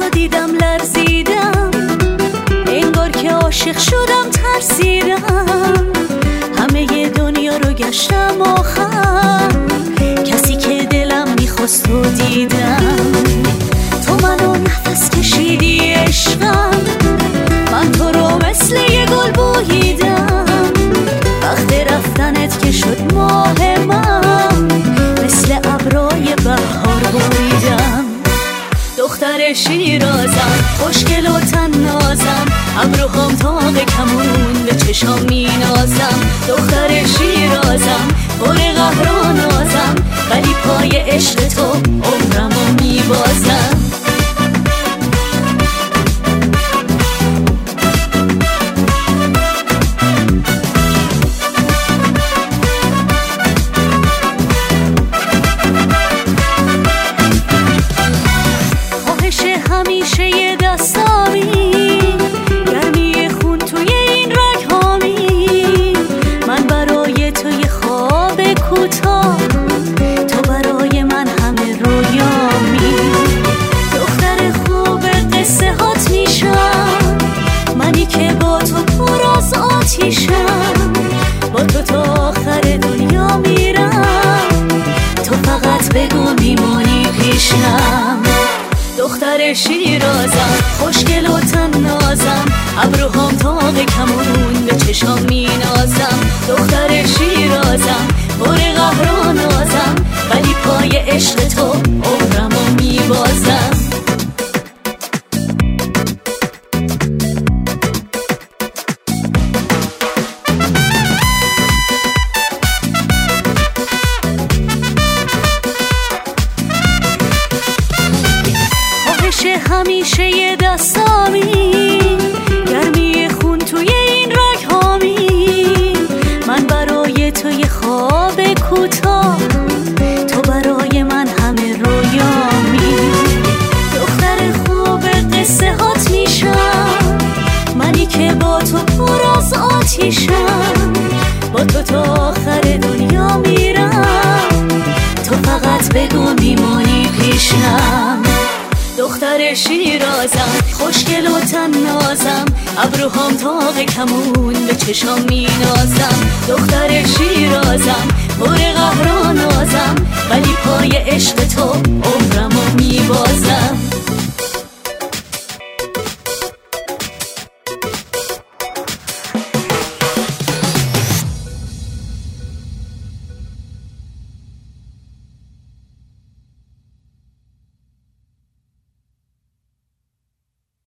تو دیدم لرزیدم، انگار که عاشق شدم ترسیدم. همه دنیا رو گشتم آخر، کسی که دلم میخواست رو دیدم. تو منو نفس کشیدی عشقم، من تو رو مثل یه گل بوییدم. وقت رفتنت که شد ماه من، مثل ابرای بهار بوییدم. دختر شیرازم، خوشگل و تنازم، ابروهام تاق کمون به چشام مینازم. دختر شیرازم، پر قهر و نازم، ولی پای عشق تو عمرمو میبازم. همیشه یه دستامی، گرمی خون توی این رگ‌هامی. من برای تو یه خواب کوتاه، تو برای من همه رویامی. دختر خوب قصه هات میشم، منی که با تو پر از آتیشم. با تو تا آخر دنیا میرم، تو فقط بگو میمونی پیشم. دختر شیرازم، خوشگل و تنازم، ابروهام تاق کمون به چشام مینازم. دختر شیرازم، پر قهر و نازم، ولی پای عشق تو عمرمو میبازم. همیشه یه دستامی، گرمی خون توی این رگ‌هامی. من برای تو یه خواب کوتاه، تو برای من همه رویامی. دختر خوب قصه هات میشم، منی که با تو پر از آتیشم. با تو تا آخر دنیا میرم، تو فقط بگو میمونی پیشم. دختر شیرازم، خوشگل و تنازم، ابروهام تاق کمون به چشام مینازم. دختر شیرازم، پر قهر و نازم، ولی پای عشق تو عمرمو میبازم.